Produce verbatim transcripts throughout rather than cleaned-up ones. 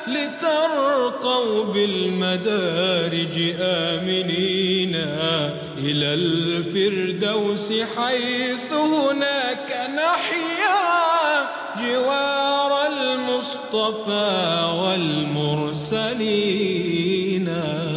لترقوا بالمدارج آمنين إلى الفردوس حيث هناك نحيا جوار المصطفى والمرسلين.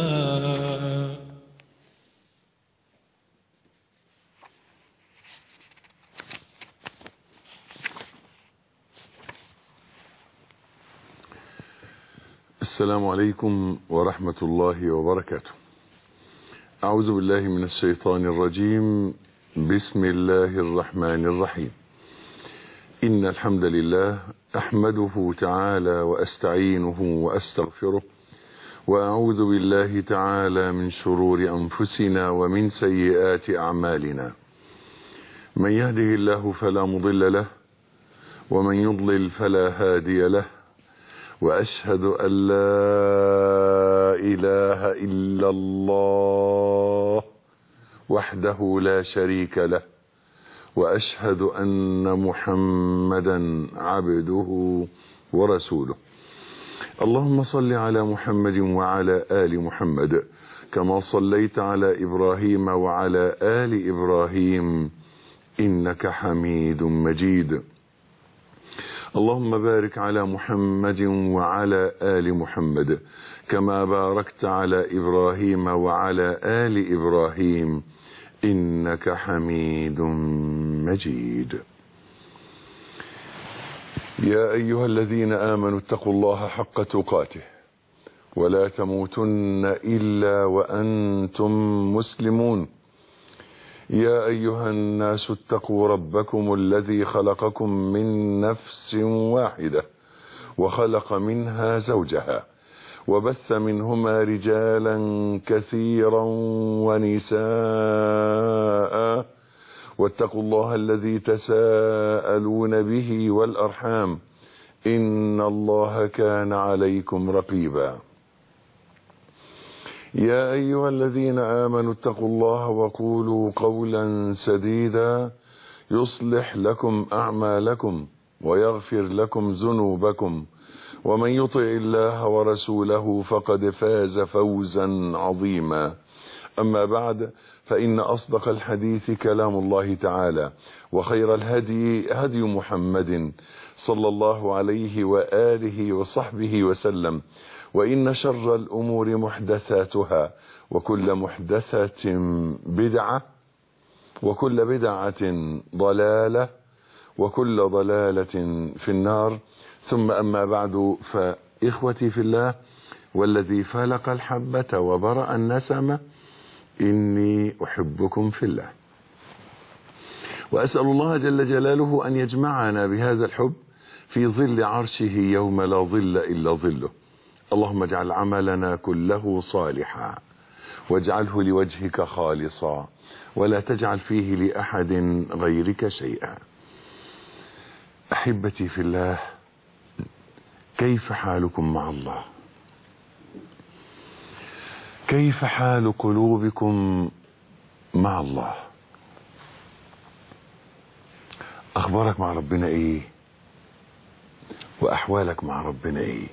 السلام عليكم ورحمة الله وبركاته. أعوذ بالله من الشيطان الرجيم. بسم الله الرحمن الرحيم. إن الحمد لله أحمده تعالى وأستعينه وأستغفره، وأعوذ بالله تعالى من شرور أنفسنا ومن سيئات أعمالنا. من يهده الله فلا مضل له، ومن يضلل فلا هادي له، وأشهد أن لا إله إلا الله وحده لا شريك له، وأشهد أن محمدا عبده ورسوله. اللهم صل على محمد وعلى آل محمد كما صليت على إبراهيم وعلى آل إبراهيم إنك حميد مجيد. اللهم بارك على محمد وعلى آل محمد كما باركت على إبراهيم وعلى آل إبراهيم إنك حميد مجيد. يا أيها الذين آمنوا اتقوا الله حق تقاته ولا تموتن إلا وأنتم مسلمون. يا أيها الناس اتقوا ربكم الذي خلقكم من نفس واحدة وخلق منها زوجها وبث منهما رجالا كثيرا ونساء، واتقوا الله الذي تساءلون به والأرحام إن الله كان عليكم رقيبا. يا أيها الذين آمنوا اتقوا الله وقولوا قولا سديدا يصلح لكم أعمالكم ويغفر لكم ذنوبكم، ومن يطع الله ورسوله فقد فاز فوزا عظيما. أما بعد، فإن أصدق الحديث كلام الله تعالى، وخير الهدي هدي محمد صلى الله عليه وآله وصحبه وسلم، وإن شر الأمور محدثاتها، وكل محدثة بدعة، وكل بدعة ضلالة، وكل ضلالة في النار. ثم أما بعد، فإخوتي في الله والذي فلق الحبة وبرأ النسمة، إني أحبكم في الله، وأسأل الله جل جلاله أن يجمعنا بهذا الحب في ظل عرشه يوم لا ظل إلا ظله. اللهم اجعل عملنا كله صالحا، واجعله لوجهك خالصا، ولا تجعل فيه لأحد غيرك شيئا. أحبتي في الله، كيف حالكم مع الله؟ كيف حال قلوبكم مع الله؟ أخبارك مع ربنا إيه؟ وأحوالك مع ربنا إيه؟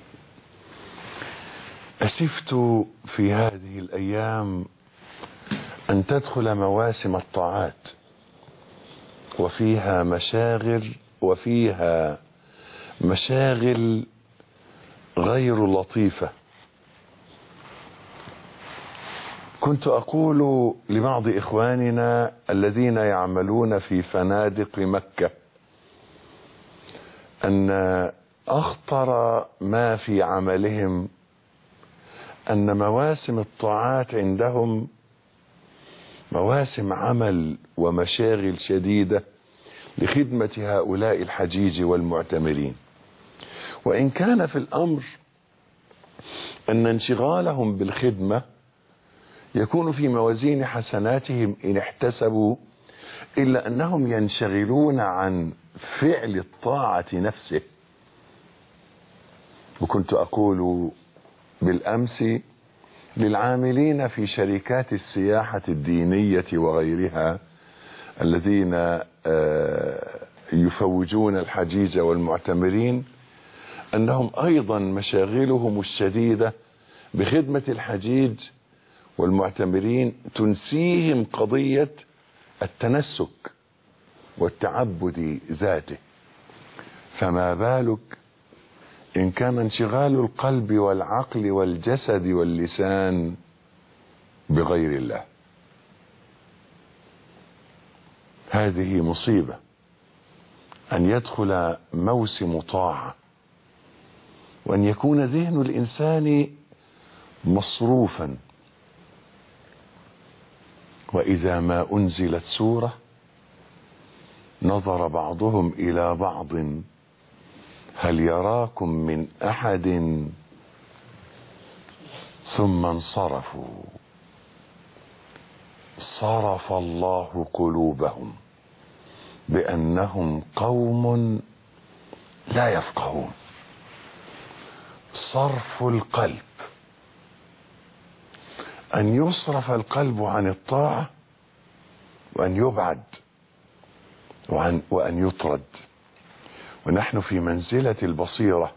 أسفت في هذه الأيام أن تدخل مواسم الطاعات، وفيها مشاغل وفيها مشاغل غير لطيفة. كنت أقول لبعض إخواننا الذين يعملون في فنادق مكة أن أخطر ما في عملهم أن مواسم الطاعات عندهم مواسم عمل ومشاغل شديدة لخدمة هؤلاء الحجيج والمعتمرين. وإن كان في الأمر أن انشغالهم بالخدمة يكون في موازين حسناتهم إن احتسبوا، إلا أنهم ينشغلون عن فعل الطاعة نفسه. وكنت أقول بالأمس للعاملين في شركات السياحة الدينية وغيرها الذين يفوجون الحجيج والمعتمرين أنهم أيضا مشاغلهم الشديدة بخدمة الحجيج والمعتمرين تنسيهم قضية التنسك والتعبد ذاته، فما بالك إن كان انشغال القلب والعقل والجسد واللسان بغير الله. هذه مصيبة أن يدخل موسم طاعة وأن يكون ذهن الإنسان مصروفا، وإذا ما أنزلت سورة نظر بعضهم إلى بعض هل يراكم من أحد ثم انصرفوا. صرف الله قلوبهم بأنهم قوم لا يفقهون. صرف القلب، أن يصرف القلب عن الطاعة وأن يبعد وأن, وأن يطرد. ونحن في منزلة البصيرة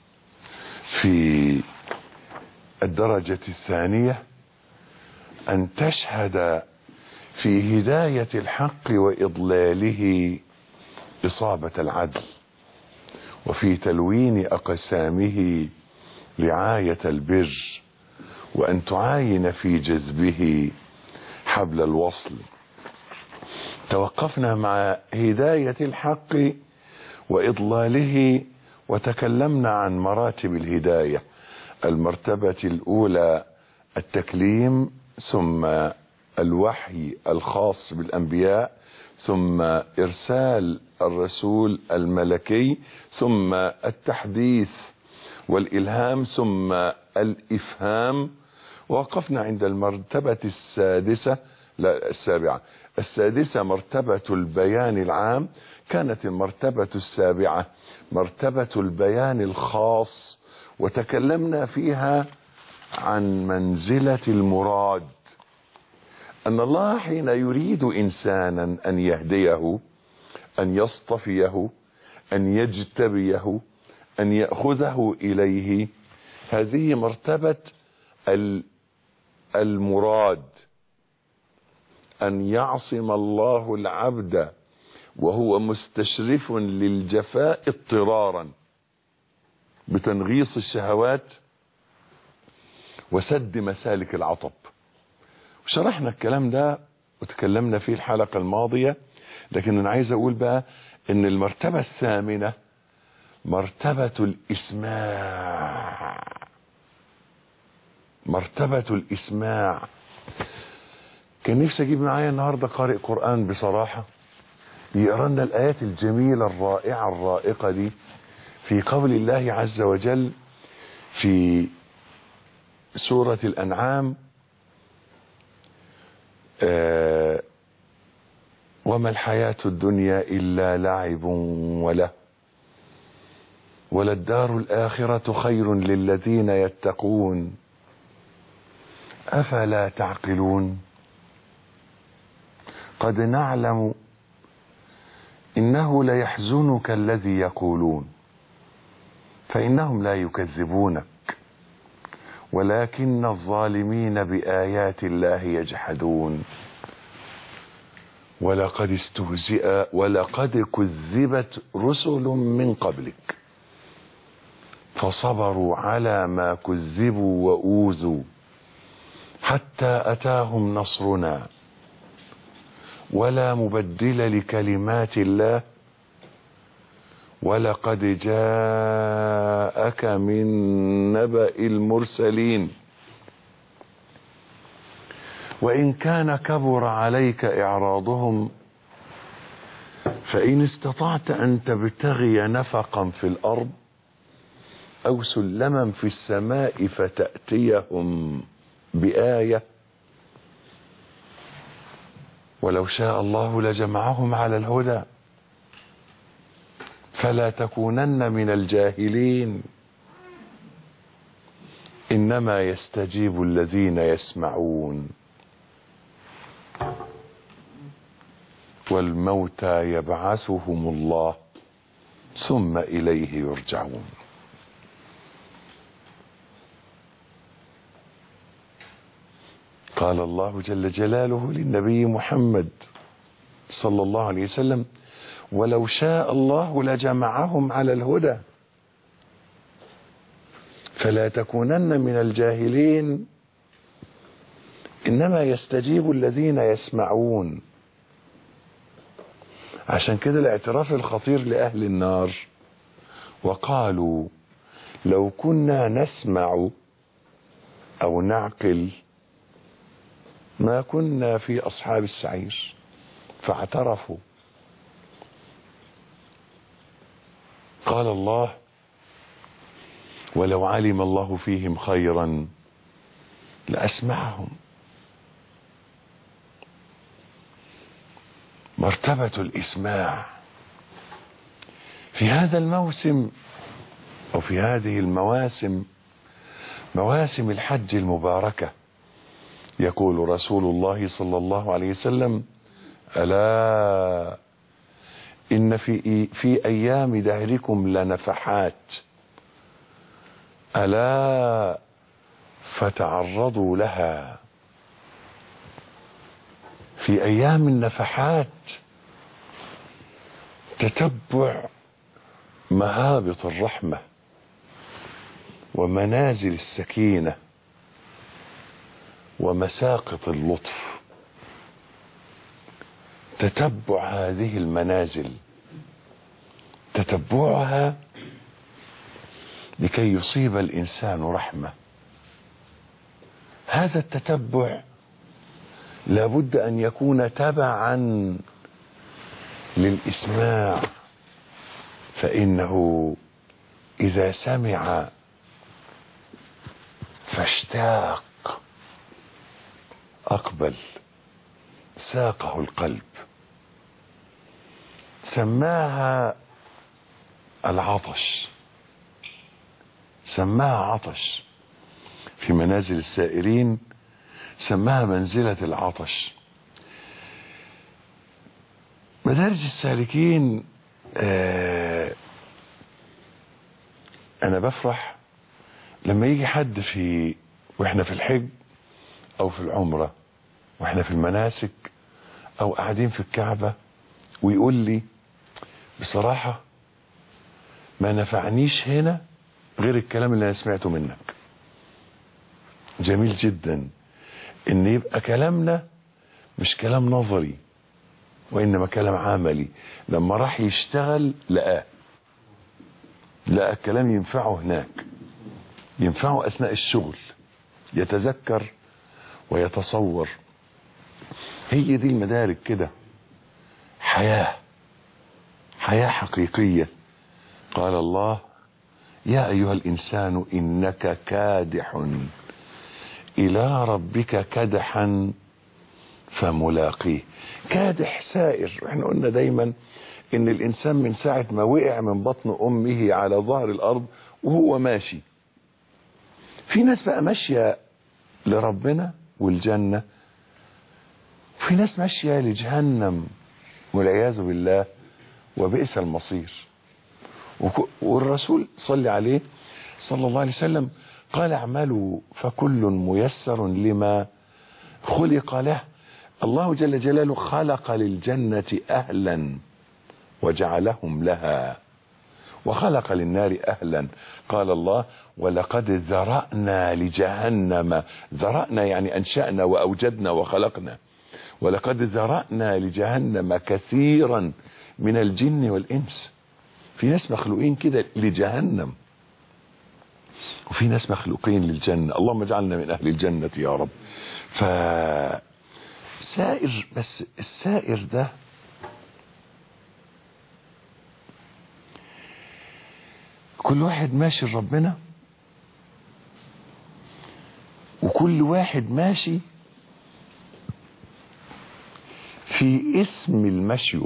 في الدرجة الثانية، أن تشهد في هداية الحق وإضلاله إصابة العدل، وفي تلوين أقسامه رعاية البر، وأن تعاين في جذبه حبل الوصل. توقفنا مع هداية الحق وإضلاله وتكلمنا عن مراتب الهداية. المرتبة الأولى التكليم، ثم الوحي الخاص بالأنبياء، ثم إرسال الرسول الملكي، ثم التحديث والإلهام، ثم الإفهام. ووقفنا عند المرتبة السادسة، لا السابعة، السادسة مرتبة البيان العام. كانت المرتبة السابعة مرتبة البيان الخاص، وتكلمنا فيها عن منزلة المراد، أن الله حين يريد إنسانا أن يهديه، أن يصطفيه، أن يجتبيه، أن يأخذه إليه، هذه مرتبة المراد، أن يعصم الله العبد وهو مستشرف للجفاء اضطرارا بتنغيص الشهوات وسد مسالك العطب. وشرحنا الكلام ده وتكلمنا فيه الحلقة الماضية، لكن أنا عايز أقول بقى إن المرتبة الثامنة مرتبة الإسماع. مرتبة الإسماع. كان نفسي أجيب معايا النهاردة قارئ قرآن بصراحة يقرأ لنا الآيات الجميلة الرائعة الرائقة دي في قول الله عز وجل في سورة الأنعام: آه وما الحياة الدنيا إلا لعب وله وللدار الآخرة خير للذين يتقون أفلا تعقلون قد نعلم إنه ليحزنك الذي يقولون فإنهم لا يكذبونك ولكن الظالمين بآيات الله يجحدون ولقد استهزئ ولقد كذبت رسل من قبلك فصبروا على ما كذبوا وأوذوا حتى أتاهم نصرنا ولا مبدل لكلمات الله ولقد جاءك من نبأ المرسلين وإن كان كبر عليك إعراضهم فإن استطعت أن تبتغي نفقا في الأرض أو سلما في السماء فتأتيهم بآية ولو شاء الله لجمعهم على الهدى فلا تكونن من الجاهلين إنما يستجيب الذين يسمعون والموتى يبعثهم الله ثم إليه يرجعون. قال الله جل جلاله للنبي محمد صلى الله عليه وسلم: ولو شاء الله لجمعهم على الهدى فلا تكونن من الجاهلين إنما يستجيب الذين يسمعون. عشان كده الاعتراف الخطير لأهل النار: وقالوا لو كنا نسمع أو نعقل ما كنا في أصحاب السعير. فاعترفوا. قال الله: ولو علم الله فيهم خيرا لأسمعهم. مرتبة الإسماع في هذا الموسم أو في هذه المواسم، مواسم الحج المباركة، يقول رسول الله صلى الله عليه وسلم: ألا إن في في أيام دهركم لنفحات ألا فتعرضوا لها. في أيام النفحات تتبع مهابط الرحمة ومنازل السكينة ومساقط اللطف. تتبع هذه المنازل، تتبعها لكي يصيب الإنسان رحمة. هذا التتبع لابد أن يكون تبعا للإسماع، فإنه إذا سمع فاشتاق أقبل، ساقه القلب. سماها العطش، سماها عطش. في منازل السائرين سماها منزلة العطش. مدارج السالكين، آه أنا بفرح لما يجي حد في وإحنا في الحج أو في العمرة وإحنا في المناسك أو قاعدين في الكعبة ويقول لي: بصراحة ما نفعنيش هنا غير الكلام اللي أنا سمعته منك. جميل جدا إن يبقى كلامنا مش كلام نظري وإنما كلام عملي. لما راح يشتغل لقاه، لقى الكلام ينفعه هناك، ينفعه أثناء الشغل، يتذكر ويتصور. هي دي المدارك كده، حياة، حياة حقيقية. قال الله: يا أيها الإنسان إنك كادح إلى ربك كدحا فملاقيه. كادح سائر. احنا قلنا دايما إن الإنسان من ساعة ما وقع من بطن أمه على ظهر الأرض وهو ماشي. في ناس بقى ماشية لربنا والجنة، في ناس ماشية لجهنم والعياذ بالله وبئس المصير. والرسول صلى عليه صلى الله عليه وسلم قال: اعملوا فكل ميسر لما خلق له. الله جل جلاله خلق للجنة أهلا وجعلهم لها، وخلق للنار أهلا. قال الله: ولقد ذرأنا لجهنم. ذرأنا يعني أنشأنا وأوجدنا وخلقنا. ولقد ذرأنا لجهنم كثيرا من الجن والإنس. في ناس مخلوقين كده لجهنم، وفي ناس مخلوقين للجنة. اللهم اجعلنا من أهل الجنة يا رب. فسائر، بس السائر ده كل واحد ماشي لربنا، وكل واحد ماشي في اسم المشي.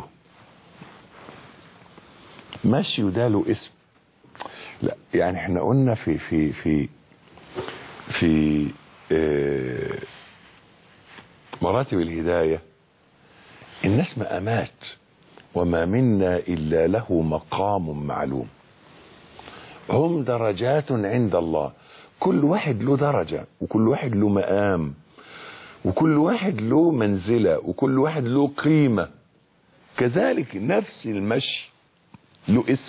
مشي ده له اسم. لا يعني احنا قلنا في في في في اه مراتب الهداية الناس مقامات، وما منا إلا له مقام معلوم. هم درجات عند الله، كل واحد له درجة وكل واحد له مقام، وكل واحد له منزلة وكل واحد له قيمة. كذلك نفس المشي له اسم.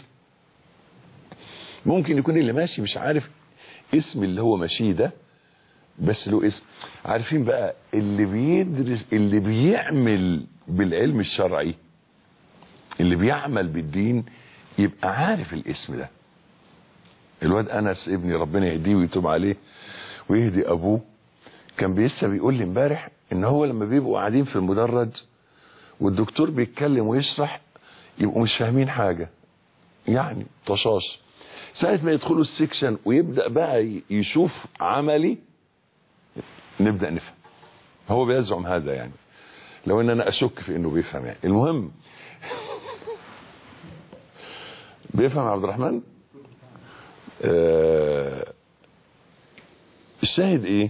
ممكن يكون اللي ماشي مش عارف اسم اللي هو ماشيه ده، بس له اسم. عارفين بقى اللي بيدرس اللي بيعمل بالعلم الشرعي، اللي بيعمل بالدين، يبقى عارف الاسم ده. الواد انس ابني ربنا يهديه ويتوب عليه ويهدي ابوه، كان لسه بيقول لي امبارح ان هو لما بيبقوا قاعدين في المدرج والدكتور بيتكلم ويشرح يبقوا مش فاهمين حاجه، يعني طشاش. ساعه ما يدخلوا السكشن ويبدا بقى يشوف عملي نبدا نفهم. هو بيزعم هذا يعني، لو ان انا اشك في انه بيفهم يعني. المهم بيفهم عبد الرحمن. آه الشاهد ايه؟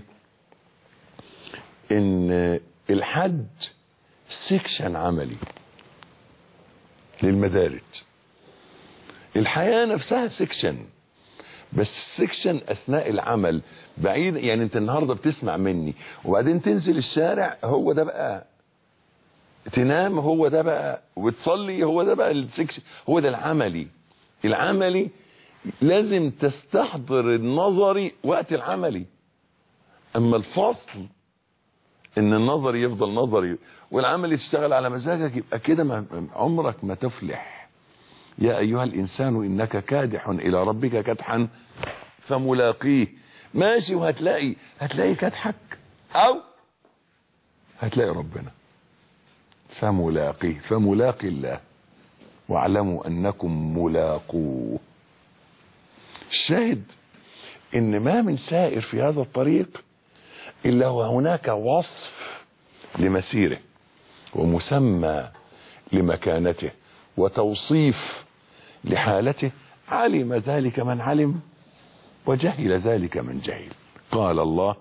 ان الحج سكشن عملي للمدارج. الحياة نفسها سكشن، بس سكشن اثناء العمل بعيد. يعني انت النهاردة بتسمع مني وبعدين تنزل الشارع، هو ده بقى تنام، هو ده بقى وتصلي، هو ده بقى السكشن، هو ده العملي. العملي لازم تستحضر النظري وقت العملي. اما الفصل ان النظري يفضل نظري والعمل يشتغل على مزاجك، يبقى كده عمرك ما تفلح. يا ايها الانسان انك كادح الى ربك كدحا فملاقيه. ماشي وهتلاقي هتلاقي كدحك او هتلاقي ربنا. فملاقيه، فملاقي الله واعلموا انكم ملاقوه. الشاهد ان ما من سائر في هذا الطريق الا وهناك وصف لمسيره ومسمى لمكانته وتوصيف لحالته. علم ذلك من علم وجهل ذلك من جهل. قال الله: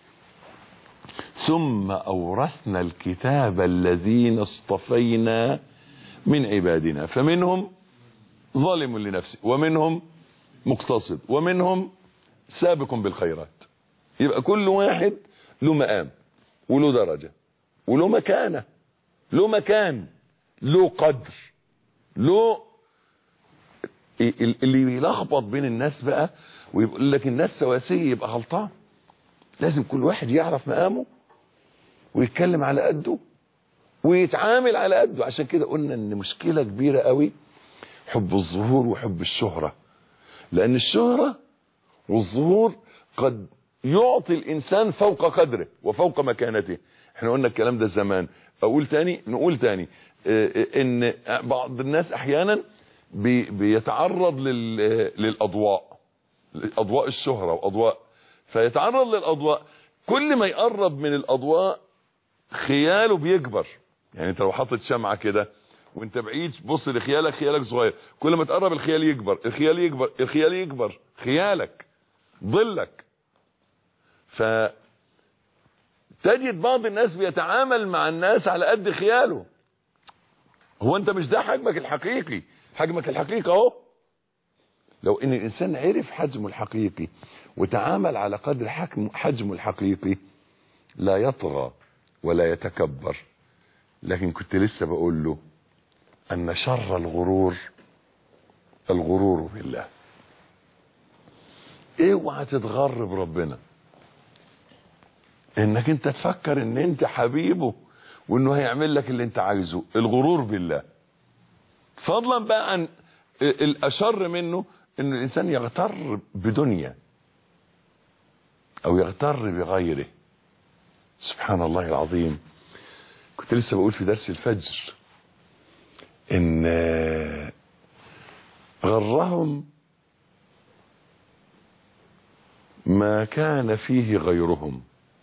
ثم أورثنا الكتاب الذين اصطفينا من عبادنا فمنهم ظالم لنفسه ومنهم مقتصد ومنهم سابق بالخيرات. يبقى كل واحد له مقام وله درجة وله مكانة، له مكان، له قدر، له. اللي بيلخبط بين الناس بقى ويقول لك الناس سواسية يبقى غلطان. لازم كل واحد يعرف مقامه ويتكلم على قده ويتعامل على قده. عشان كده قلنا ان مشكلة كبيرة قوي حب الظهور وحب الشهرة، لان الشهرة والظهور قد يعطي الانسان فوق قدره وفوق مكانته. احنا قلنا الكلام ده زمان، اقول تاني نقول تاني ان بعض الناس احيانا بي بيتعرض للاضواء، اضواء الشهرة واضواء، فيتعرض للاضواء. كل ما يقرب من الاضواء خياله بيكبر. يعني انت لو حطيت شمعة كده وانت بعيد بص لخيالك، خيالك صغير. كل ما تقرب الخيال يكبر، الخيال يكبر، الخيال يكبر، خيالك ظلك. فتجد بعض الناس بيتعامل مع الناس على قد خياله. هو انت مش ده حجمك الحقيقي. حجمك الحقيقي اهو. لو ان الانسان عرف حجمه الحقيقي وتعامل على قدر حجم حجمه الحقيقي لا يطغى ولا يتكبر. لكن كنت لسه بقول له ان شر الغرور الغرور بالله. اوعى تتغر بربنا، انك انت تفكر ان انت حبيبه وانه هيعمل لك اللي انت عايزه. الغرور بالله. فضلا بقى عن الاشر منه ان الانسان يغتر بدنيا او يغتر بغيره. سبحان الله العظيم. كنت لسه بقول في درس الفجر ان غرهم ما كان فيه غيرهم،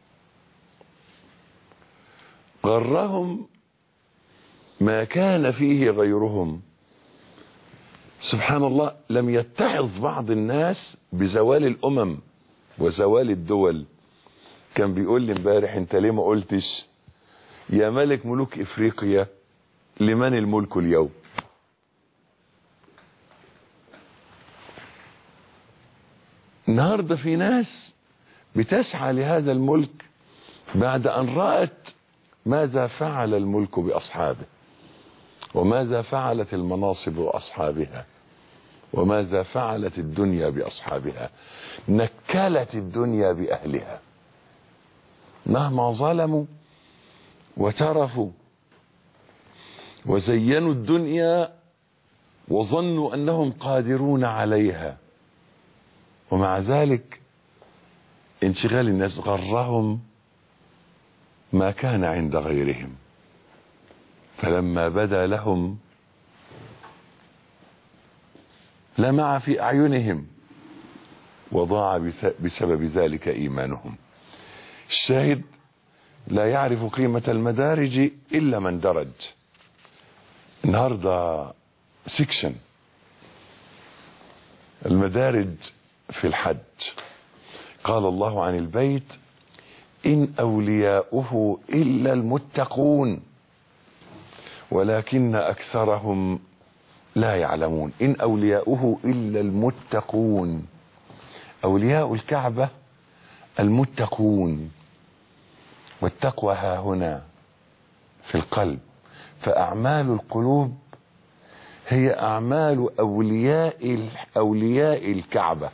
غرهم ما كان فيه غيرهم. سبحان الله. لم يتعظ بعض الناس بزوال الامم وزوال الدول. كان بيقول لي امبارح انت ليه ما قلتش يا ملك ملوك افريقيا لمن الملك اليوم؟ النهارده في ناس بتسعى لهذا الملك بعد أن رأت ماذا فعل الملك بأصحابه، وماذا فعلت المناصب بأصحابها، وماذا فعلت الدنيا بأصحابها، نكلت الدنيا بأهلها مهما ظلموا وترفوا وزينوا الدنيا وظنوا أنهم قادرون عليها، ومع ذلك انشغال الناس غرهم ما كان عند غيرهم، فلما بدا لهم لمع في أعينهم وضاع بسبب ذلك إيمانهم. الشاهد: لا يعرف قيمة المدارج إلا من درج. النهاردة سيكشن المدارج في الحج. قال الله عن البيت: إن أولياؤه إلا المتقون ولكن أكثرهم لا يعلمون. إن أولياؤه إلا المتقون، أولياء الكعبة المتقون، والتقوى ها هنا في القلب، فأعمال القلوب هي أعمال أولياء أولياء الكعبة.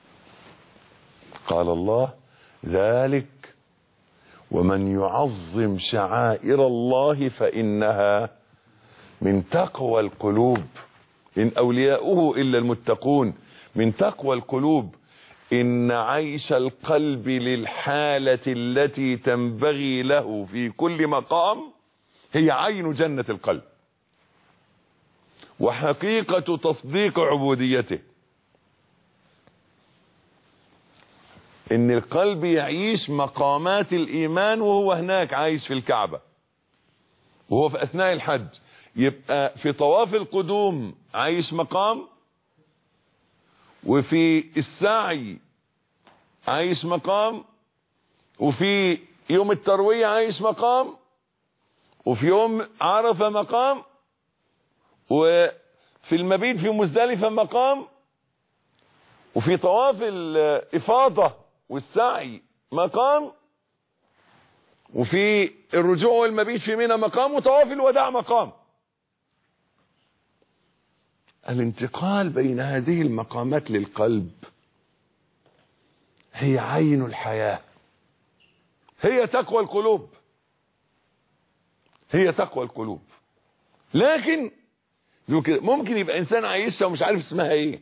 قال الله: ذلك ومن يعظم شعائر الله فإنها من تقوى القلوب. إن أولياؤه إلا المتقون، من تقوى القلوب. إن عيش القلب للحالة التي تنبغي له في كل مقام هي عين جنة القلب وحقيقة تصديق عبوديته. إن القلب يعيش مقامات الإيمان وهو هناك عايش في الكعبة، وهو في أثناء الحج يبقى في طواف القدوم عايش مقام، وفي السعي عايش مقام، وفي يوم التروية عايش مقام، وفي يوم عرفة مقام، وفي المبيت في مزدلفة مقام، وفي طواف الإفاضة والسعي مقام، وفي الرجوع والمبيت في منى مقام، وطواف الوداع مقام. الانتقال بين هذه المقامات للقلب هي عين الحياة، هي تقوى القلوب، هي تقوى القلوب. لكن ممكن يبقى انسان عايشها ومش عارف اسمها ايه،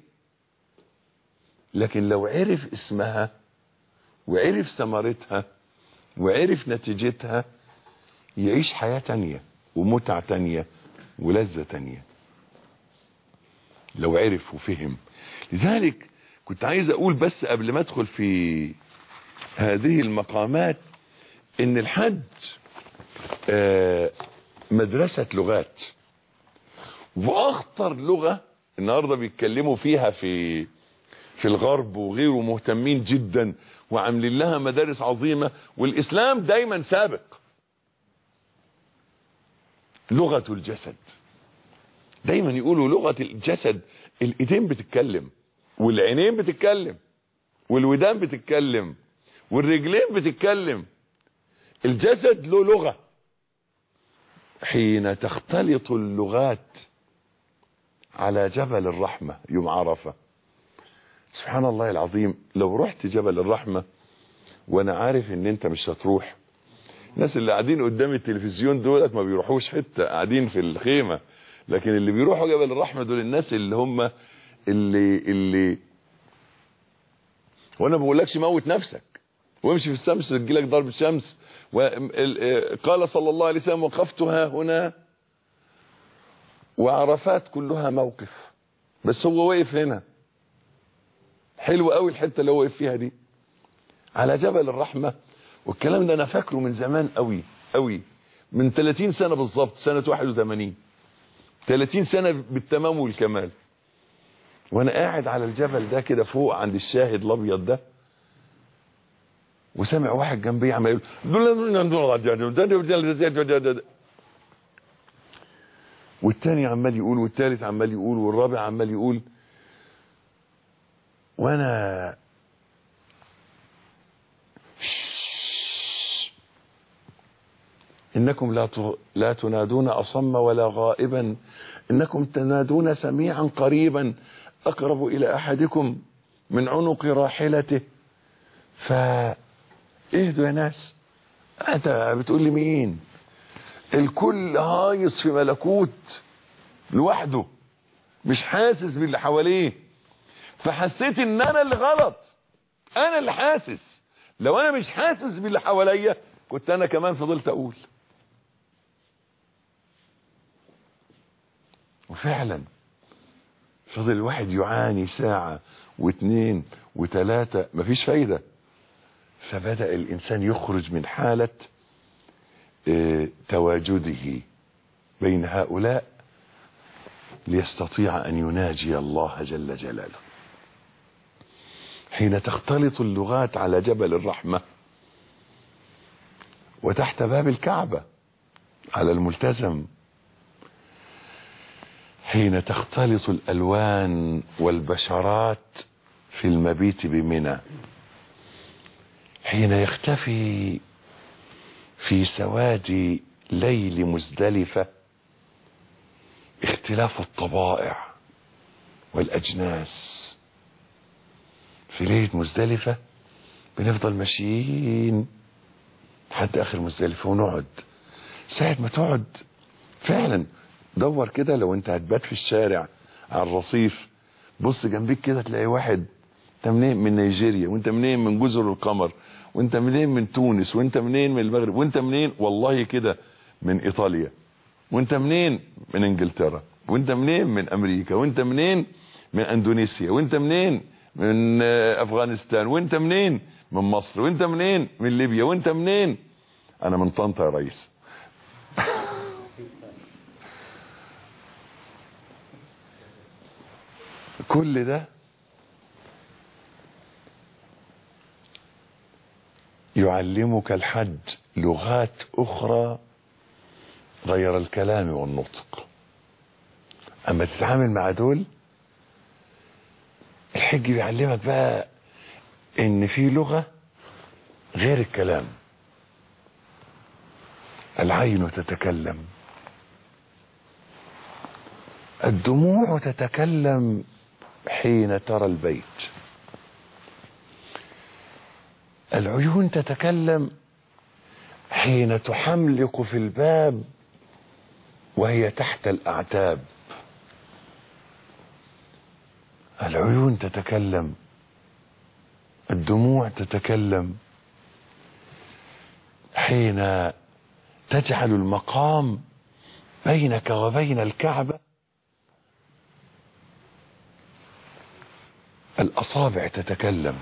لكن لو عرف اسمها وعرف ثمرتها وعرف نتيجتها يعيش حياة تانية ومتعة تانية ولذة تانية لو عرف وفهم. لذلك كنت عايز اقول بس قبل ما ادخل في هذه المقامات ان الحج مدرسة لغات، واخطر لغة النهاردة بيتكلموا فيها في في الغرب وغيره، مهتمين جدا وعاملين لها مدارس عظيمة، والاسلام دايما سابق. لغة الجسد، دايما يقولوا لغة الجسد. الايدين بتتكلم، والعينين بتتكلم، والودان بتتكلم، والرجلين بتتكلم. الجسد له لغة. حين تختلط اللغات على جبل الرحمة يوم عرفة، سبحان الله العظيم، لو رحت جبل الرحمة وانا عارف ان انت مش هتروح، الناس اللي قاعدين قدام التلفزيون دولت ما بيروحوش حتة، قاعدين في الخيمة، لكن اللي بيروحوا جبل الرحمة دول الناس اللي هم اللي اللي وانا ما بقولكش موت نفسك وامشي في الشمس تجيلك ضرب الشمس. وقال صلى الله عليه وسلم: وقفتها هنا وعرفات كلها موقف. بس هو واقف هنا، حلو قوي الحته اللي هو واقف فيها دي على جبل الرحمه. والكلام ده انا فاكره من زمان قوي قوي، من ثلاثين سنه بالظبط، سنه واحد وثمانين، ثلاثين سنه بالتمام والكمال، وانا قاعد على الجبل ده كده فوق عند الشاهد الابيض ده، وسامع واحد جنبي عمال يقول، والتاني عمال يقول، والتالت عمال يقول، والرابع عمال يقول، وانا إنكم لا لا تنادون أصم ولا غائبا، إنكم تنادون سميعا قريبا أقرب إلى أحدكم من عنق راحلته. فاهدوا يا ناس، أنت بتقول لي مين؟ الكل هايص في ملكوت لوحده، مش حاسس باللي حواليه. فحسيت ان انا اللي غلط، انا اللي حاسس. لو انا مش حاسس باللي حواليا كنت انا كمان فضلت اقول. وفعلا فضل الواحد يعاني ساعة واثنين وثلاثة مفيش فايدة. فبدأ الانسان يخرج من حالة اه تواجده بين هؤلاء ليستطيع ان يناجي الله جل جلاله. حين تختلط اللغات على جبل الرحمة وتحت باب الكعبة على الملتزم، حين تختلط الألوان والبشرات في المبيت بمنى، حين يختفي في سواد ليل مزدلفة اختلاف الطبائع والأجناس. في ليلة مزدلفة بنفضل ماشيين لحد آخر مزدلفة ونقعد. ساعة ما تقعد فعلا دور كده، لو انت هتبات في الشارع على الرصيف بص جنبيك كده تلاقي واحد، انت منين؟ من نيجيريا، وانت منين؟ من جزر القمر، وانت منين؟ من تونس، وانت منين؟ من المغرب، وانت منين؟ والله كده من ايطاليا، وانت منين؟ من انجلترا، وانت منين؟ من امريكا، وانت منين؟ من اندونيسيا، وانت منين؟ من افغانستان، وانت منين؟ من مصر، وانت منين؟ من ليبيا، وانت منين؟ انا من طنطا يا ريس. كل ده يعلمك الحج لغات اخرى غير الكلام والنطق. اما تتعامل مع دول الحج بيعلمك بقى ان في لغة غير الكلام. العين تتكلم، الدموع تتكلم حين ترى البيت، العيون تتكلم حين تحملق في الباب وهي تحت الأعتاب. العيون تتكلم، الدموع تتكلم حين تجعل المقام بينك وبين الكعبة. الأصابع تتكلم،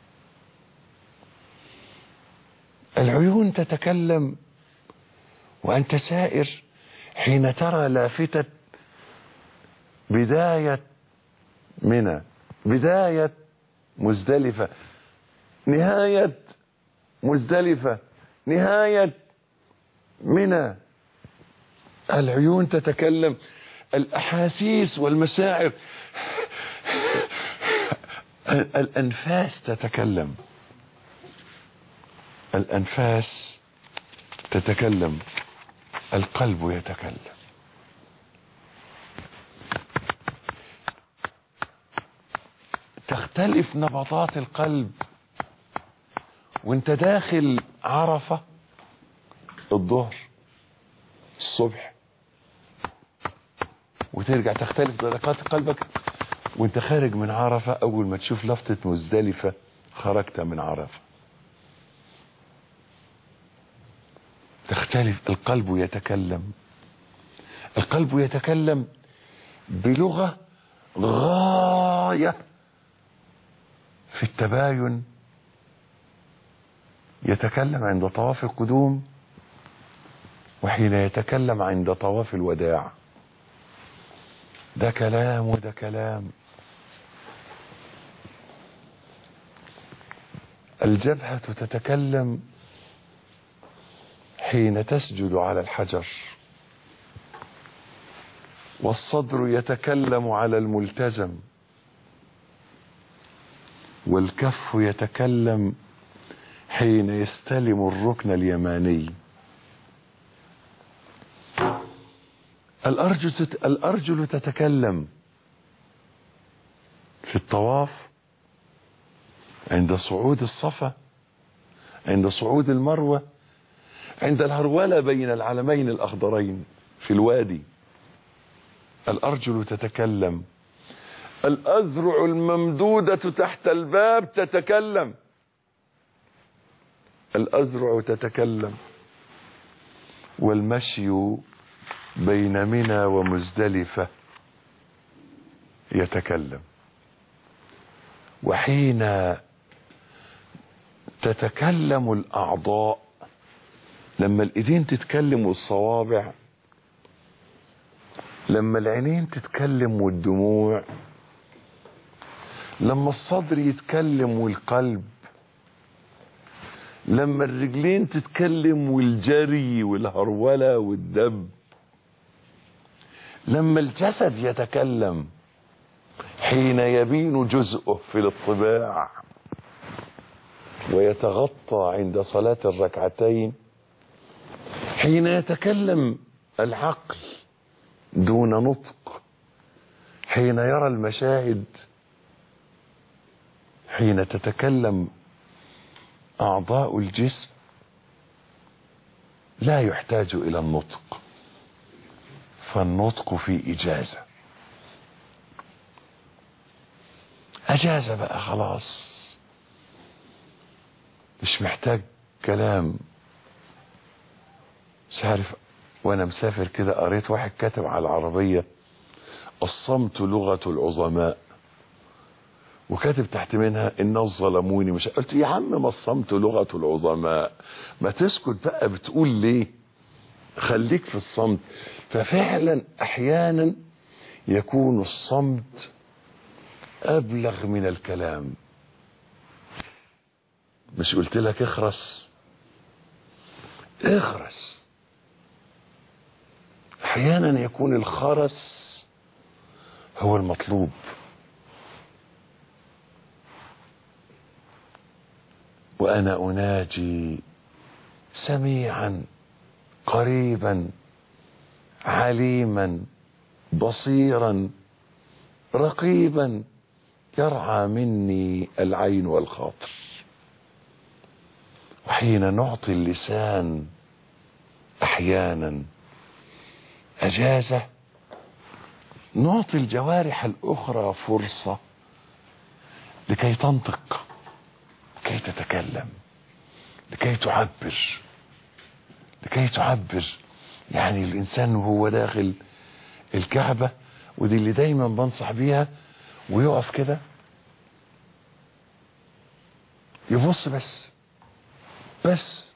العيون تتكلم وأنت سائر حين ترى لافتة بداية منى، بداية مزدلفة، نهاية مزدلفة، نهاية منى. العيون تتكلم، الأحاسيس والمشاعر، الأنفاس تتكلم، الأنفاس تتكلم، القلب يتكلم. تختلف نبضات القلب وانت داخل عرفة الظهر الصبح، وترجع تختلف دقات قلبك وانت خارج من عرفة اول ما تشوف لفتة مزدلفة خرجت من عرفة. تختلف. القلب يتكلم، القلب يتكلم بلغة غاية في التباين. يتكلم عند طواف القدوم وحين يتكلم عند طواف الوداع. ده كلام وده كلام. الجبهة تتكلم حين تسجد على الحجر، والصدر يتكلم على الملتزم، والكف يتكلم حين يستلم الركن اليماني، الأرجل, الأرجل تتكلم في الطواف، عند صعود الصفا، عند صعود المروة، عند الهرولة بين العلمين الأخضرين في الوادي. الأرجل تتكلم. الأذرع الممدودة تحت الباب تتكلم. الأذرع تتكلم. والمشي بين منى ومزدلفة يتكلم. وحين تتكلم الأعضاء، لما الإيدين تتكلم والصوابع، لما العينين تتكلم والدموع، لما الصدر يتكلم والقلب، لما الرجلين تتكلم والجري والهرولة والدب، لما الجسد يتكلم حين يبين جزءه في الاطباع ويتغطى عند صلاة الركعتين، حين يتكلم العقل دون نطق، حين يرى المشاهد، حين تتكلم أعضاء الجسم، لا يحتاج إلى النطق، فالنطق في إجازة. أجازة بقى خلاص، مش محتاج كلام. مش عارف، وانا مسافر كده قريت واحد كاتب على العربية الصمت لغة العظماء، وكاتب تحت منها الناس ظلموني. مش قلت يا عم ما الصمت لغة العظماء، ما تسكت بقى، بتقول ليه؟ خليك في الصمت. ففعلا احيانا يكون الصمت ابلغ من الكلام. مش قلت لك اخرس اخرس؟ احيانا يكون الخرس هو المطلوب. وانا اناجي سميعا قريبا عليما بصيرا رقيبا يرعى مني العين والخاطر. وحين نعطي اللسان احيانا اجازة، نعطي الجوارح الاخرى فرصة لكي تنطق، لكي تتكلم، لكي تعبر، لكي تعبر. يعني الانسان وهو داخل الكعبة، ودي اللي دايما بنصح بيها، ويقف كده يبص بس بس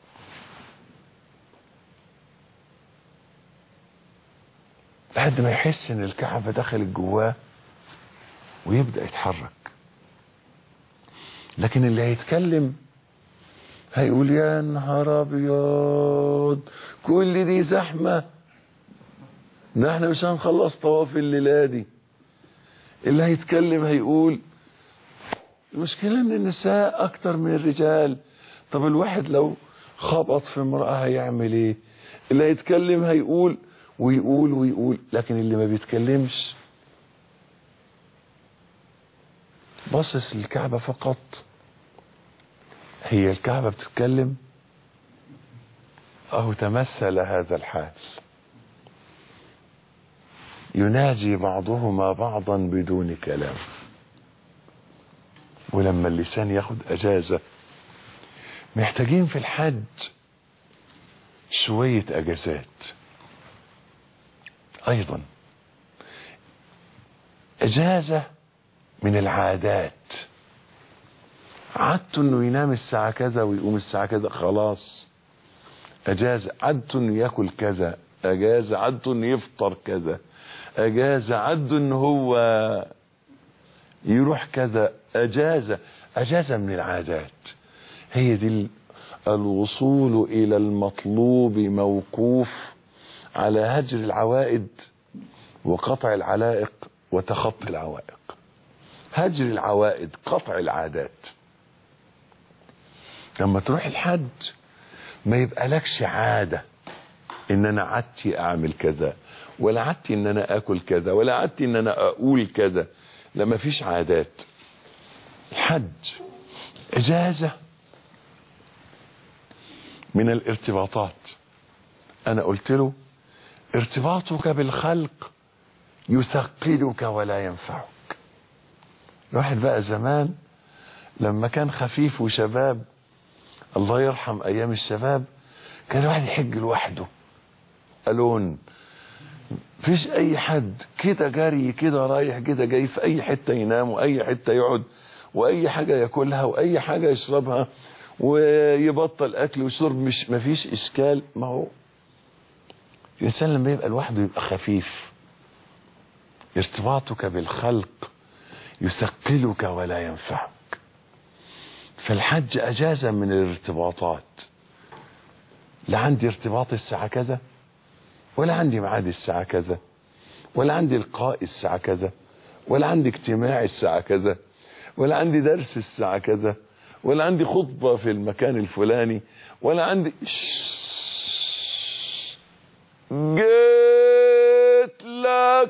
لحد ما يحس ان الكعبة دخلت جواه ويبدأ يتحرك. لكن اللي هيتكلم هيقول يا نهار ابيض كل دي زحمة، ده احنا مش هنخلص طواف الليلة دي. اللي هيتكلم هيقول المشكلة ان النساء اكتر من الرجال، طب الواحد لو خبط في امرأة هيعمل ايه؟ اللي هيتكلم هيقول ويقول ويقول. لكن اللي ما بيتكلمش باصص للكعبة فقط. هي الكعبة بتتكلم، اهو تمثل هذا الحال. يناجي بعضهما بعضا بدون كلام. ولما اللسان ياخد اجازة، محتاجين في الحج شوية اجازات ايضا. اجازة من العادات. عدت انه ينام الساعة كذا ويقوم الساعة كذا، خلاص اجازة. عدت انه ياكل كذا، اجازة. عدت انه يفطر كذا، اجازة. عدت انه هو يروح كذا، اجازة. اجازة من العادات. هي دي الوصول الى المطلوب موقوف على هجر العوائد وقطع العلائق وتخطي العوائق. هجر العوائد، قطع العادات. لما تروح الحج ما يبقى لكش عادة ان انا عادتي اعمل كذا ولا عادتي ان انا اكل كذا، ولا عادتي ان انا اقول كذا. لا، مفيش عادات. الحج اجازة من الارتباطات. انا قلت له ارتباطك بالخلق يثقلك ولا ينفعك. الواحد بقى زمان لما كان خفيف وشباب، الله يرحم ايام الشباب، كان الواحد يحج لوحده الون، مفيش اي حد، كده جري كده رايح كده جاي، في اي حته ينام واي حته يقعد واي حاجه ياكلها واي حاجه يشربها ويبطل اكل وشرب، مش مفيش اشكال. ما هو الانسان لما يبقى لوحده يبقى خفيف. ارتباطك بالخلق يثقلك ولا ينفعك. فالحج اجازه من الارتباطات. لا عندي ارتباط الساعه كذا، ولا عندي ميعاد الساعه كذا، ولا عندي لقاء الساعه كذا، ولا عندي اجتماع الساعه كذا، ولا عندي درس الساعه كذا، ولا عندي خطبه في المكان الفلاني، ولا عندي جيت لك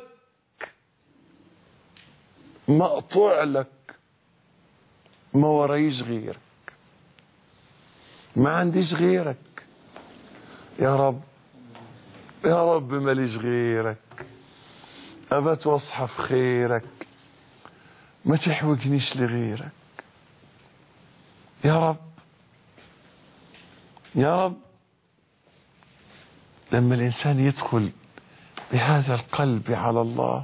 مقطوع لك، ما ورايش غيرك، ما عنديش غيرك يا رب، يا رب ماليش غيرك، أبت واصحى في خيرك، ما تحوجنيش لغيرك يا رب يا رب. لما الإنسان يدخل بهذا القلب على الله،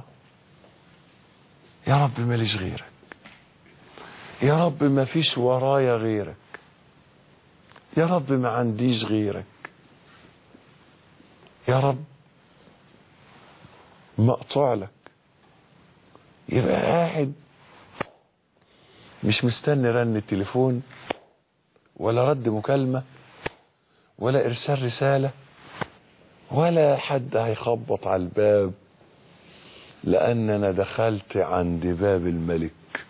يا رب ماليش غيرك، يا رب ما فيش ورايا غيرك، يا رب ما عنديش غيرك، يا رب مقطوع لك. يبقى قاعد مش مستني رن التليفون ولا رد مكالمة ولا ارسال رسالة ولا حد هيخبط على الباب، لان انا دخلت عند باب الملك،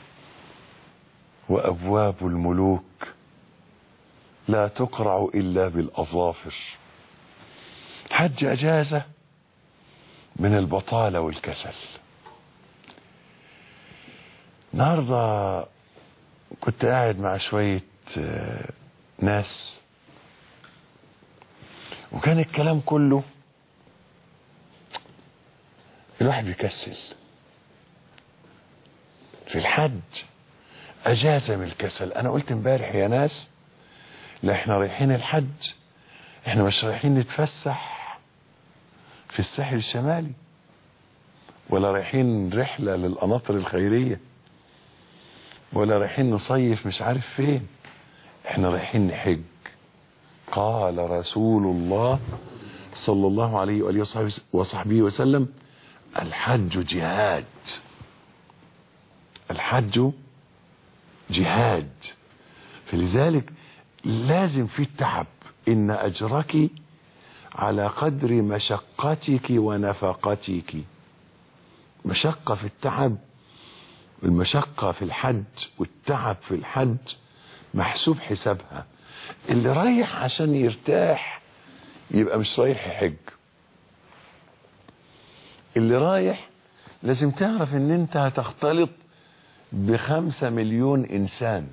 وابواب الملوك لا تقرع الا بالاظافر. حج اجازة من البطالة والكسل. النهارده كنت قاعد مع شوية ناس، وكان الكلام كله الواحد بيكسل. في الحج اجازة من الكسل. انا قلت امبارح يا ناس، لا احنا رايحين الحج، احنا مش رايحين نتفسح في الساحل الشمالي، ولا رايحين رحلة للقناطر الخيرية، ولا رايحين نصيف مش عارف فين، احنا رايحين نحج. قال رسول الله صلى الله عليه وآله وصحبه وسلم: الحج جهاد. الحج جهاد، فلذلك لازم في التعب. إن أجرك على قدر مشقتك ونفقتك. مشقة في التعب، والمشقة في الحج والتعب في الحج محسوب حسابها. اللي رايح عشان يرتاح يبقى مش رايح يحج. اللي رايح لازم تعرف ان انت هتختلط بخمسة مليون انسان.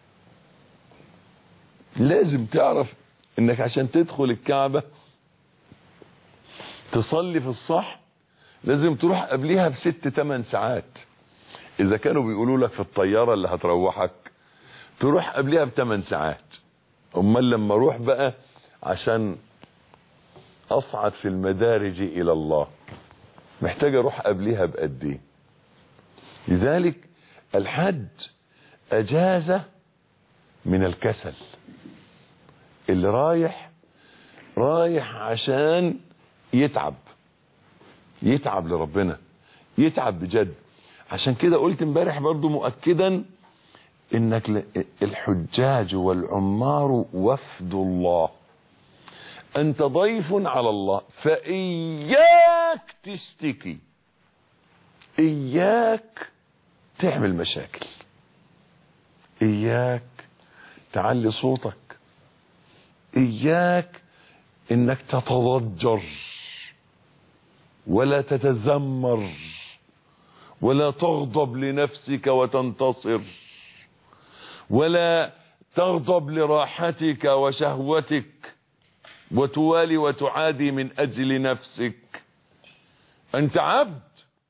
لازم تعرف انك عشان تدخل الكعبة تصلي في الصح لازم تروح قبليها بست تمن ساعات. اذا كانوا بيقولوا لك في الطيارة اللي هتروحك تروح قبليها بتمن ساعات، امال لما اروح بقى عشان اصعد في المدارج الى الله محتاج اروح قبليها بقد ايه؟ لذلك الحج اجازة من الكسل. اللي رايح رايح عشان يتعب، يتعب لربنا، يتعب بجد. عشان كده قلت امبارح برضو مؤكدا انك الحجاج والعمار وفد الله، انت ضيف على الله، فاياك تشتكي، اياك تعمل مشاكل، اياك تعلي صوتك، اياك انك تتضجر، ولا تتذمر ولا تغضب لنفسك وتنتصر ولا تغضب لراحتك وشهوتك وتوالي وتعادي من أجل نفسك. أنت عبد.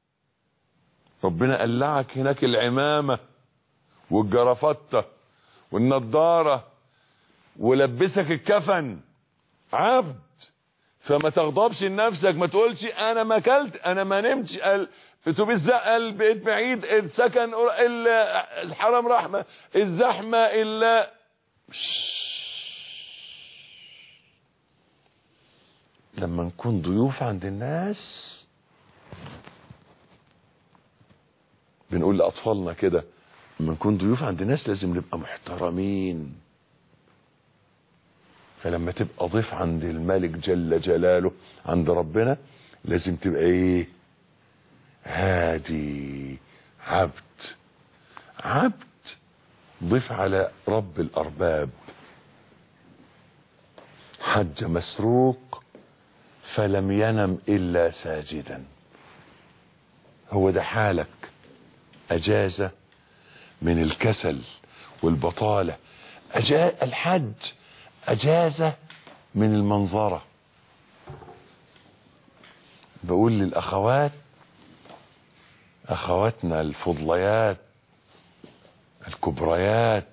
ربنا قلعك هناك العمامة والجرافطة والنضارة ولبسك الكفن. عبد. فما تغضبش لنفسك، ما تقولش انا ما اكلت، انا ما نمتش، اتوبيس زق، البيت بعيد، السكن، الحرم رحمه، الزحمه، الا لما نكون ضيوف عند الناس بنقول لاطفالنا كده، لما نكون ضيوف عند الناس لازم نبقى محترمين. فلما تبقى ضيف عند الملك جل جلاله، عند ربنا، لازم تبقى ايه؟ هادي. عبد. عبد ضيف على رب الارباب. حج مسروق فلم ينم الا ساجدا. هو ده حالك. اجازة من الكسل والبطالة. أجا... الحج اجازة من المنظرة. بقول للاخوات، اخواتنا الفضليات الكبريات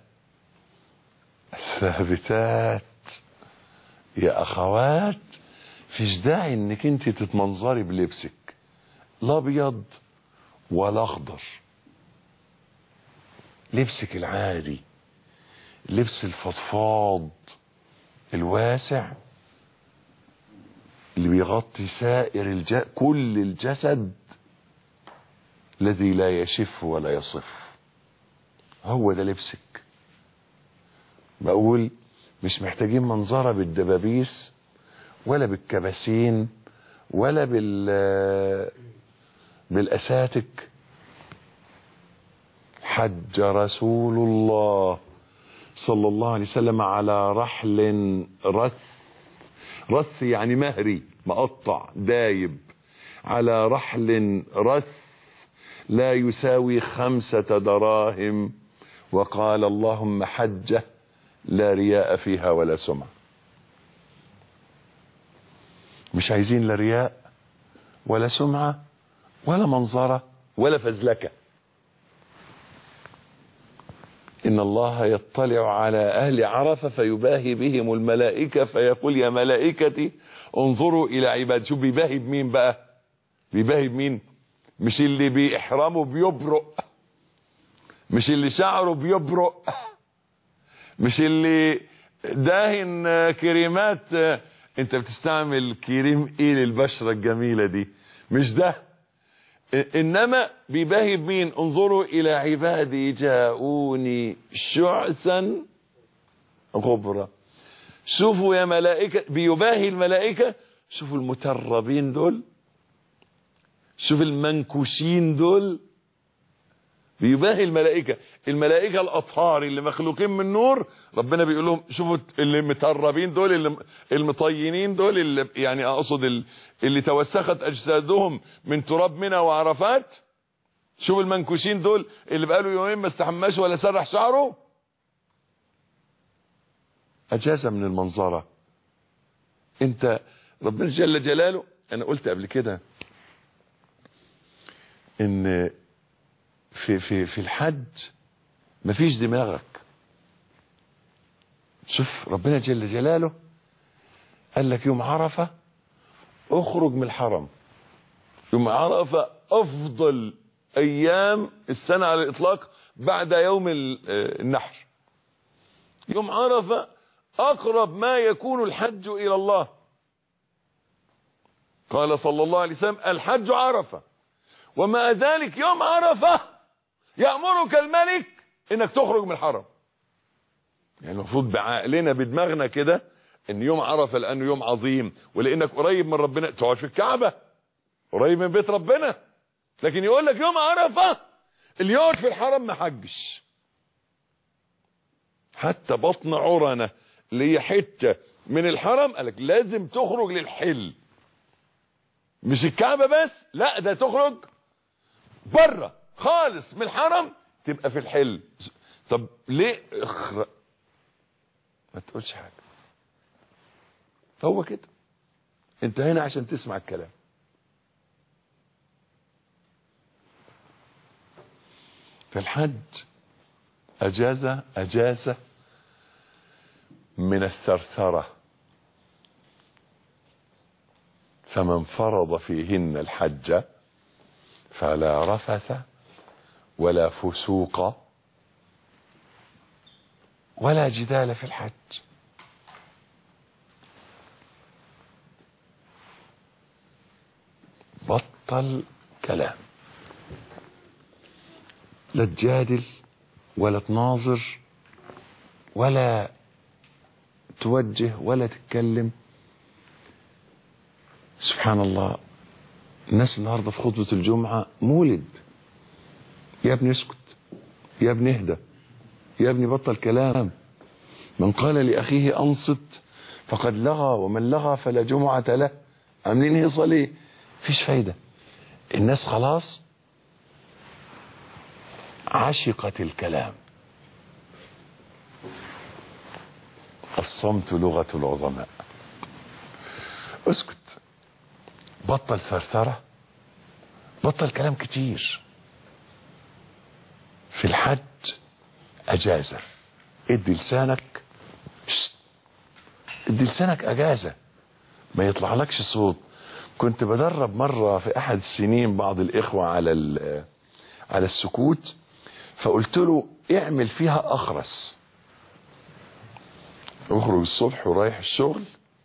الثابتات، يا اخوات فيش داعي انك انت تتمنظري بلبسك لا ابيض ولا اخضر. لبسك العادي، لبس الفضفاض الواسع اللي بيغطي سائر الج... كل الجسد الذي لا يشف ولا يصف. هو ده لبسك. بقول مش محتاجين منظرة بالدبابيس ولا بالكباسين ولا بال بالاساتك. حج رسول الله صلى الله عليه وسلم على رحل رث. رث يعني مهري، مقطع دايب. على رحل رث لا يساوي خمسة دراهم، وقال اللهم حجة لا رياء فيها ولا سمعة. مش عايزين لا رياء ولا سمعة ولا منظرة ولا فزلكة. إن الله يطلع على أهل عرفة فيباهي بهم الملائكة فيقول يا ملائكتي انظروا إلى عباد. شوف بيباهي بمين بقى؟ بيباهي بمين؟ مش اللي بإحرامه بيبرق، مش اللي شعره بيبرق، مش اللي داهن كريمات. انت بتستعمل كريم ايه للبشرة الجميلة دي؟ مش ده. انما بيباهي بمين؟ انظروا الى عبادي جاءوني شعثا غبرا. شوفوا يا ملائكة، بيباهي الملائكة. شوفوا المتربين دول، شوف المنكوشين دول. بيباهي الملائكة. الملائكة الأطهار اللي مخلوقين من نور، ربنا بيقول لهم شوفوا اللي متربين دول، اللي المطينين دول، اللي يعني أقصد اللي توسخت أجسادهم من تراب منى وعرفات. شوف المنكوشين دول اللي بقالوا يومين ما استحماش ولا سرح شعره. أجازة من المنظرة. انت ربنا جل جلاله، انا قلت قبل كده ان في في في الحج مفيش دماغك. شوف ربنا جل جلاله قال لك يوم عرفة اخرج من الحرم. يوم عرفة افضل ايام السنة على الاطلاق بعد يوم النحر. يوم عرفة اقرب ما يكون الحج الى الله. قال صلى الله عليه وسلم الحج عرفة. ومع ذلك يوم عرفة يأمرك الملك انك تخرج من الحرم. يعني المفروض بعقلنا بدماغنا كده ان يوم عرفة لانه يوم عظيم ولانك قريب من ربنا تقعد في الكعبة قريب من بيت ربنا. لكن يقول لك يوم عرفة اللي يقعد في الحرم ما حجش. حتى بطن عرنة اللي هي حتة من الحرم قال لك لازم تخرج للحل. مش الكعبة بس، لا ده تخرج بره خالص من الحرم تبقى في الحل. طب ليه اخر... ما تقولش حاجة، هو كده، انت هنا عشان تسمع الكلام. فالحج اجازة اجازة من الثرثرة، فمن فرض فيهن الحج فلا رفث ولا فسوق ولا جدال في الحج. بطل كلام، لا تجادل ولا تناظر ولا توجه ولا تتكلم. سبحان الله، الناس النهارده في خطبة الجمعة مولد، يا ابني اسكت، يا ابني اهدى، يا ابني بطل كلام. من قال لأخيه أنصت فقد لغى، ومن لغى فلا جمعة له. عاملين هيصة ليه؟ فيش فايدة. الناس خلاص عشقت الكلام. الصمت لغة العظماء. اسكت، بطل ثرثرة، بطل كلام كتير. في الحج اجازة، ادي لسانك، ادي لسانك اجازة، ما يطلع لكش صوت. كنت بدرب مرة في احد السنين بعض الاخوة على على السكوت، فقلت له اعمل فيها اخرس، اخرج الصبح ورايح الشغل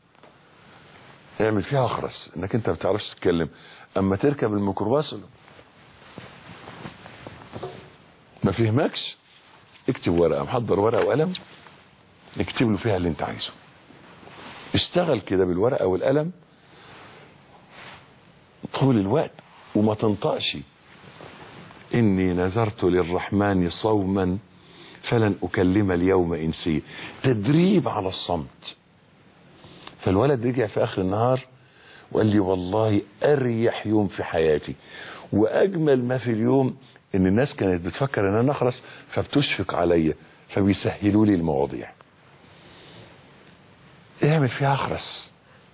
اعمل فيها اخرس انك انت ما بتعرفش تتكلم. اما تركب الميكروباص ما فهمكش، اكتب ورقه، محضر ورقه وقلم، اكتب له فيها اللي انت عايزه. اشتغل كده بالورقه والقلم طول الوقت وما تنطقش. اني نذرت للرحمن صوما فلن اكلم اليوم انسيا. تدريب على الصمت. فالولد رجع في اخر النهار وقال لي والله اريح يوم في حياتي، واجمل ما في اليوم ان الناس كانت بتفكر ان انا اخرس فبتشفق عليا فبيسهلوا لي المواضيع. اعمل فيها اخرس،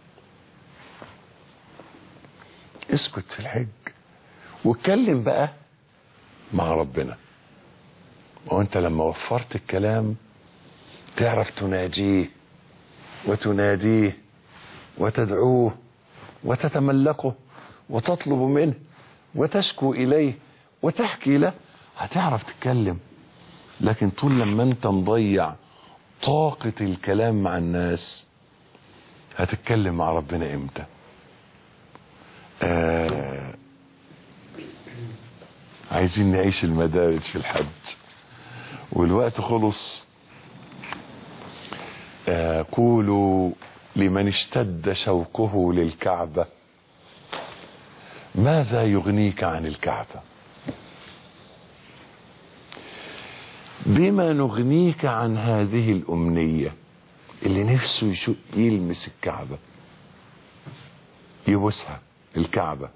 اسكت في الحج واتكلم بقى مع ربنا. وانت لما وفرت الكلام تعرف تناجيه وتناديه وتدعوه وتتملقه وتطلب منه وتشكو اليه وتحكي له، هتعرف تتكلم. لكن طول لما انت مضيع طاقة الكلام مع الناس هتتكلم مع ربنا امتى؟ آه عايزين نعيش المدارج في الحج والوقت خلص. آه قولوا لمن اشتد شوقه للكعبة ماذا يغنيك عن الكعبة؟ بما نغنيك عن هذه الأمنية اللي نفسه يشوف يلمس الكعبة، يبوسها الكعبة،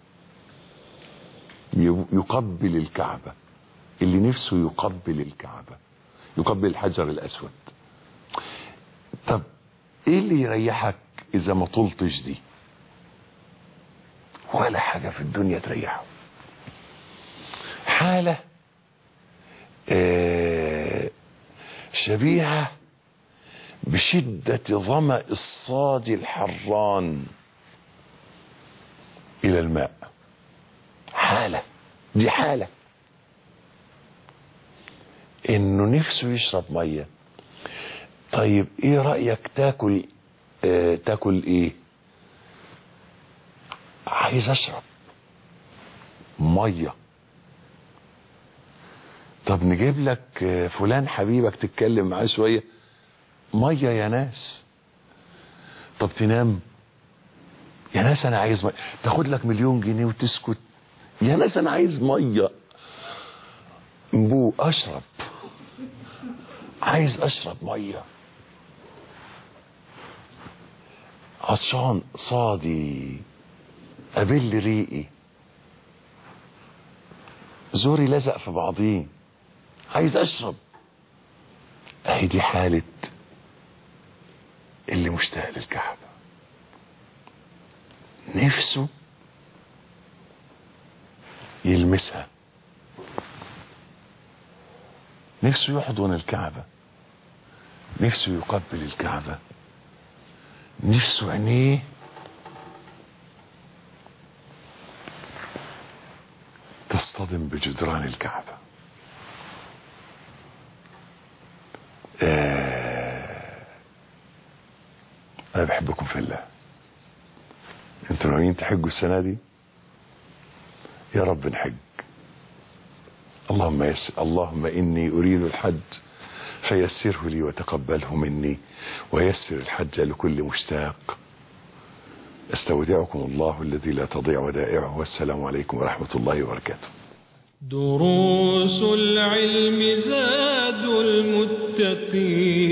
يقبل الكعبة، اللي نفسه يقبل الكعبة، يقبل الحجر الأسود. طب ايه اللي يريحك اذا ما طلتش دي؟ ولا حاجة في الدنيا تريحه. حالة آه شبيهة بشدة ظمأ الصاد الحران الى الماء. حالة، دي حالة انه نفسه يشرب مية. طيب ايه رأيك تاكل آه تاكل ايه؟ عايز اشرب مية. طب نجيب لك فلان حبيبك تتكلم معاه شوية، مية يا ناس. طب تنام يا ناس انا عايز مية. تاخد لك مليون جنيه وتسكت يا ناس انا عايز مية. بو اشرب، عايز اشرب مية، عطشان، صادي أبل ريقي، زوري لزق في بعضيه، عايز أشرب. أهي دي حالة اللي مشتاق للكعبة، نفسه يلمسها، نفسه يحضن الكعبة، نفسه يقبل الكعبة، نفسه عينيه تصطدم بجدران الكعبة. آه أنا بحبكم في الله. انتوا ناويين تحجوا السنة دي؟ يا رب نحج. اللهم يسر، اللهم إني أريد الحج فيسره لي وتقبله مني، ويسر الحج لكل مشتاق. استودعكم الله الذي لا تضيع ودائعه، والسلام عليكم ورحمة الله وبركاته. دروس العلم زاد المتقين.